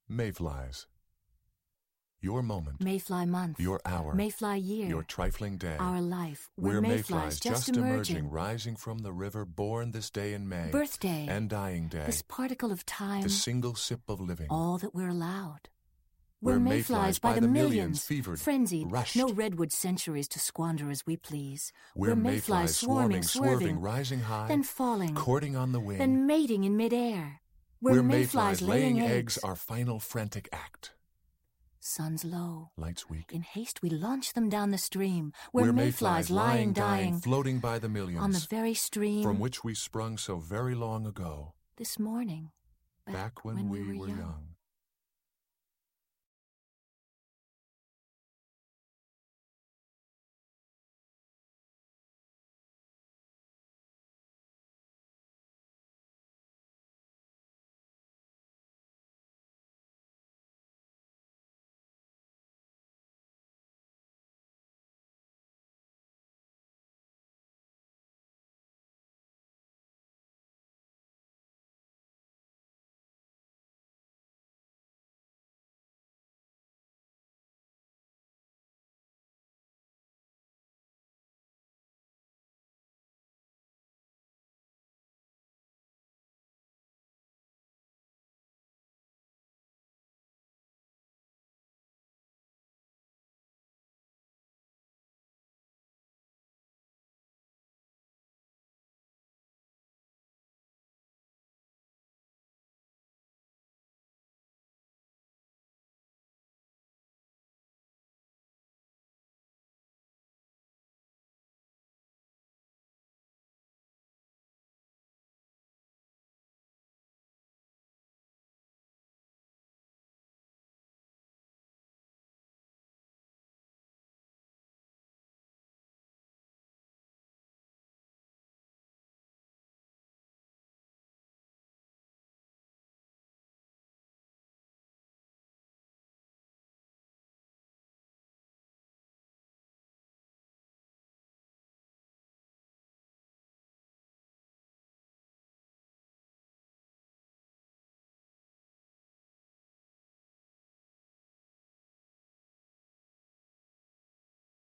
Mayflies. Your moment, Mayfly month, your hour, Mayfly year, your trifling day. our life. We're Mayflies just emerging, rising from the river, born this day in May. Birthday, and dying day. this particle of time, the single sip of living. all that we're allowed. We're Mayflies by the millions, fevered, frenzied, rushed. no redwood centuries to squander as we please. We're Mayflies swarming, swerving, rising high, then falling, courting on the wing. then mating in midair. We're Mayflies laying eggs, our final frantic act. Sun's low. Lights weak. In haste we launch them down the stream. We're Mayflies lying, dying, floating by the millions. on the very stream from which we sprung so very long ago. this morning, Back when we were young.